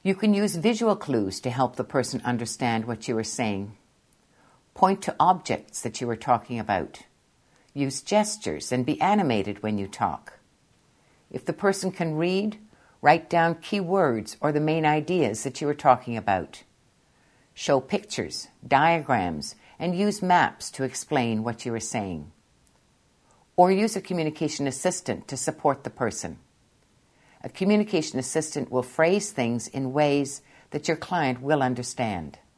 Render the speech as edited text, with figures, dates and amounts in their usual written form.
You can use visual clues to help the person understand what you are saying. Point to objects that you are talking about. Use gestures and be animated when you talk. If the person can read, write down key words or the main ideas that you are talking about. Show pictures, diagrams, and use maps to explain what you are saying. Or use a communication assistant to support the person. A communication assistant will phrase things in ways that your client will understand.